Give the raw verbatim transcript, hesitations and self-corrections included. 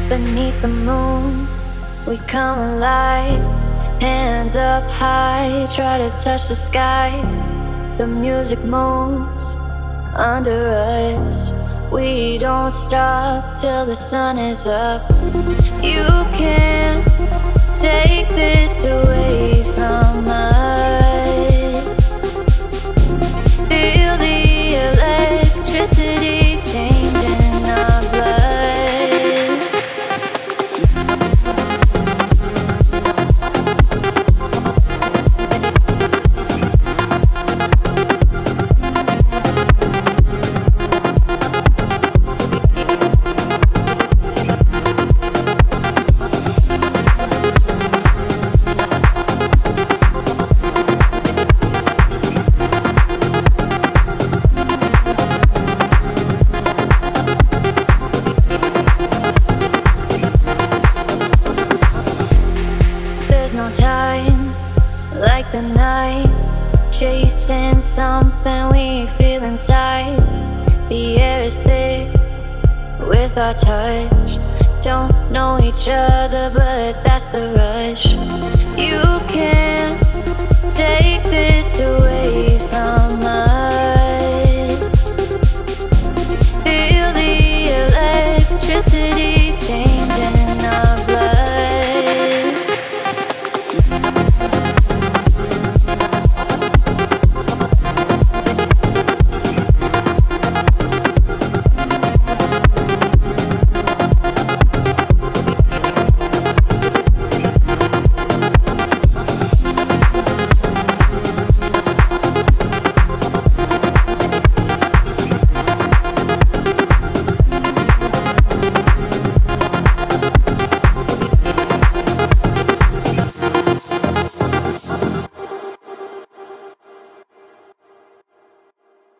Beneath the moon, we come alive. Hands up high, try to touch the sky. The music moves under us. We don't stop till the sun is up. You can't take this away from us. Feel the electricity changing our blood. There's no time like the night, chasing something we feel inside. The air is thick with our touch. Don't know each other, but that's the rush. You can't take this away